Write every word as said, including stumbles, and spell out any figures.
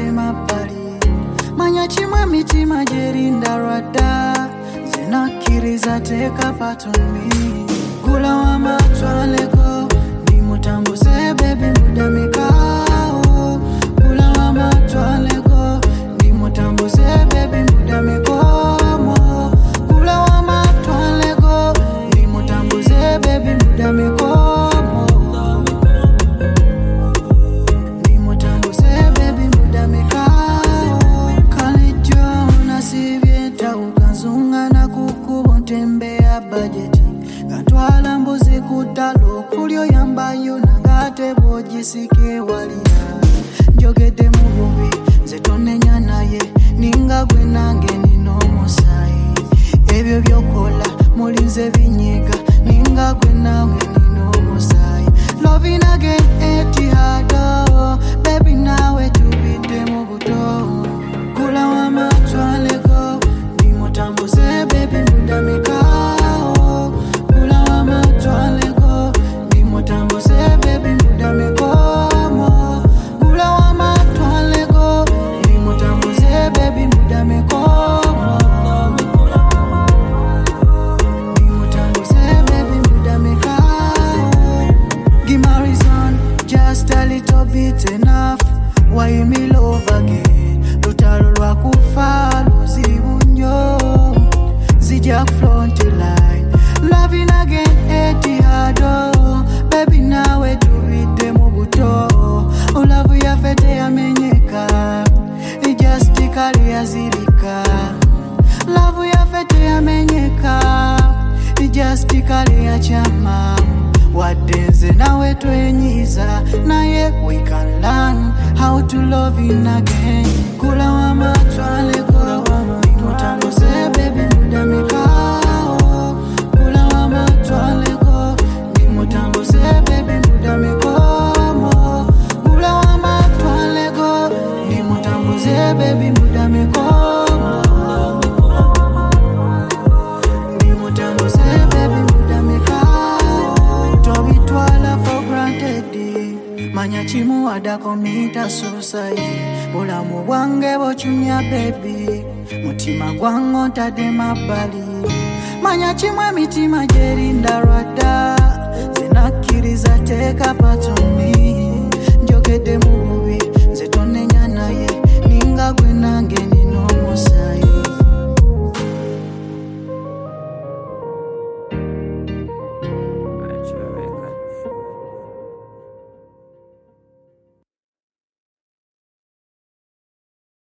mabbali manya chimwe mitima jerinda rada zinakiriza teka part on me kula wa matwaleko ndi mutambuze baby muda mikao kula wa matwaleko ndi mutambuze baby muda mikomo kula wa matwaleko ndi mutambuze baby muda mikomo ndi mutambuze baby muda mikao kalijona sivyeta ukazunga na kukubo tembea budget katwala mbuzi kutalo kulyo yambayo nangate bojisike walia njogede mububi zetonenya naye ninga gwe nange nino musayi ebyo byokola mulinze binyiga ninga gwe nange nino musayi loving again etihado baby nawe tubite mu buto kula wa matwaleko ndi mutambuze baby muda mikao kula wa matwaleko ndi mutambuze baby muda mikomo kula wa matwaleko ndi mutambuze baby muda mikomo ndi mutambuze baby muda mikao give my reason just a little bit enough why me love again lutalo lwa kufa luzibunyo zijja front line loving again etihado baby nawe tubide mu buto ulavu ya fete yamenyeka just kali yazilika love ya fete yamenyeka just kali ya chama wadenze nawe twenyiza naye we can learn how to love in again kula wa matwaleko mutambuze baby muda mikao kula wa matwaleko mutambuze baby muda mikomo kula wa matwaleko mutambuze baby muda mikomo mutambuze baby muda mikao tobitwala for granted manya chimu adako mita suicide bulamu bwange bochumya baby mutima gwango tade mabbali manya chimwe mitima jerinda rada zinakiriza teka part on me njogede mu